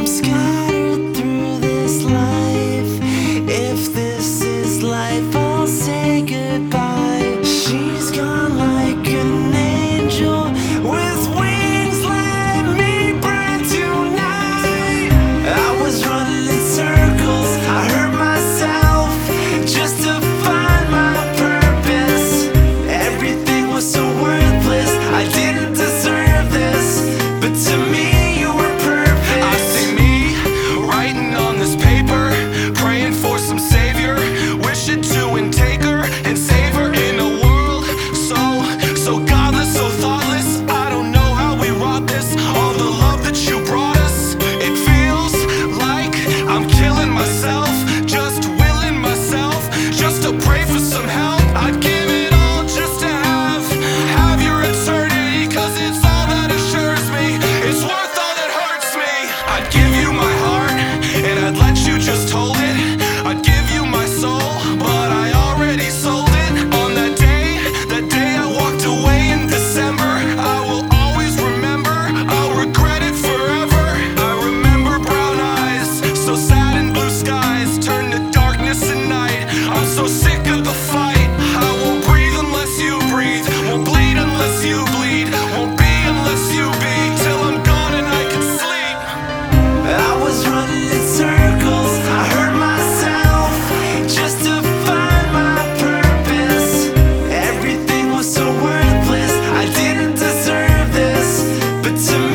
I'm scattered through this life. If this is life, I'll say goodbye. She's gone like an angel with wings. Let me breathe tonight. I was running in circles, I hurt myself just to find my purpose. Everything was so worthless, I didn't deserve this, but to me you were perfect. I see me writing on this paper, praying for some savior, wishing to intake her and save her in a world so godless, so thoughtless. I don't know how we wrought this, all the love that you brought us. It feels like I'm killing myself, just willing myself, just to pray for some help. I'd give it all just to have your eternity, cause it's all that assures me, it's worth all that hurts me. I'd give you my heart, and I'd let you just hold it. I'd give you my soul, but I already sold it. On that day I walked away in December, I will always remember, I'll regret it forever. I remember brown eyes, so sad and blue skies turn to darkness at night. I'm so sick of the fight. I won't breathe unless you breathe, won't bleed unless you bleed, won't be unless you be, till I'm gone and I can sleep. I was running in circles, I hurt myself just to find my purpose. Everything was so worthless, I didn't deserve this, but to me